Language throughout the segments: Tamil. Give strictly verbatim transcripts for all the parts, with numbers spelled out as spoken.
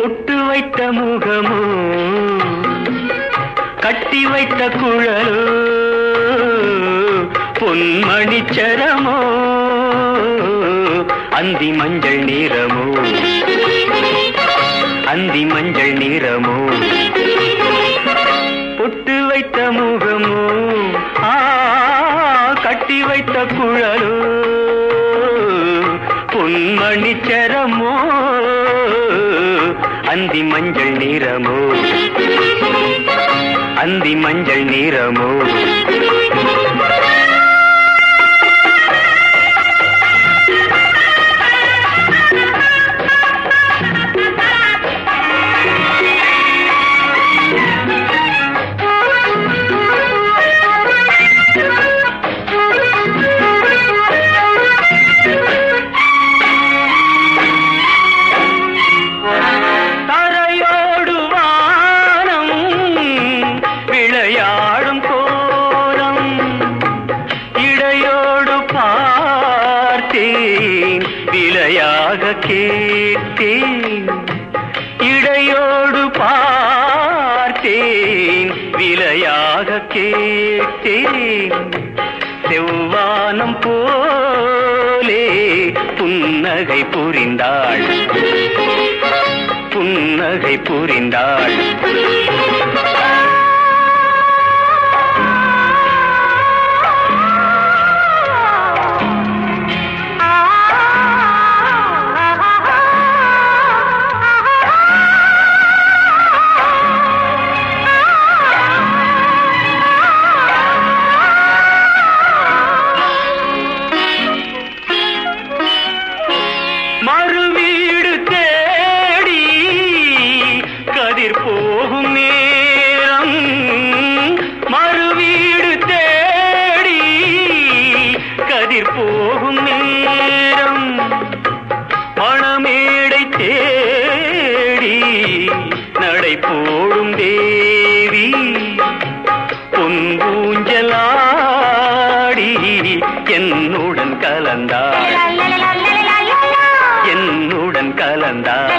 பொட்டு வைத்த முகமோ கட்டி வைத்த குழலோ பொன்மணிச்சரமோ அந்தி மஞ்சள் நிறமோ அந்தி மஞ்சள் நிறமோ பொட்டு வைத்த முகமோ ஆ கட்டி வைத்த குழலோ பொன்மணிச்சரமோ அந்தி மஞ்சள் நிறமோ அந்தி மஞ்சள் நிறமோ விலையாக கேட்டேன் இடையோடு பார்த்தேன் விலையாக கேட்டேன் செவ்வானம் போலே புன்னகை புரிந்தாள் புன்னகை புரிந்தாள் மறுவீடு தேடி கதிர் போகும் நேரம் மறுவீடு தேடி கதிர் போகும் நேரம் மணமேடை தேடி நடை போடும் தேவி பொன்பூஞ்சலாடி என்னுடன் கலந்தாள் என்னுடன் கலந்தாள்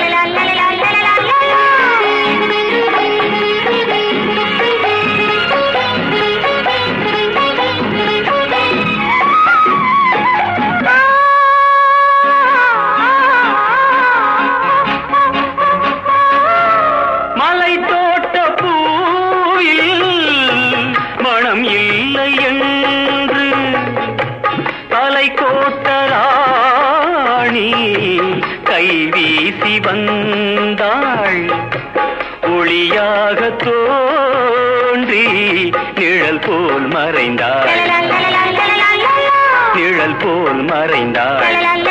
மலை தோட்ட பூவில் மனம் இல்லை என்று தலை கோட்டராணி கை வீசி வந்தாள் ஒளியாக தோன்றி நிழல் போல் மறைந்தாள் நிழல் போல் மறைந்தாள்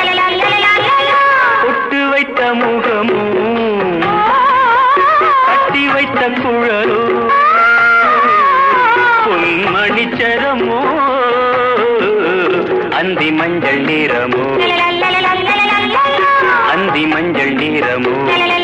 பொட்டு வைத்த முகமோ கட்டி வைத்த குழலோ பொன்மணிச்சரமோ அந்தி மஞ்சள் நிறமோ அந்தி மஞ்சள் நிறமோ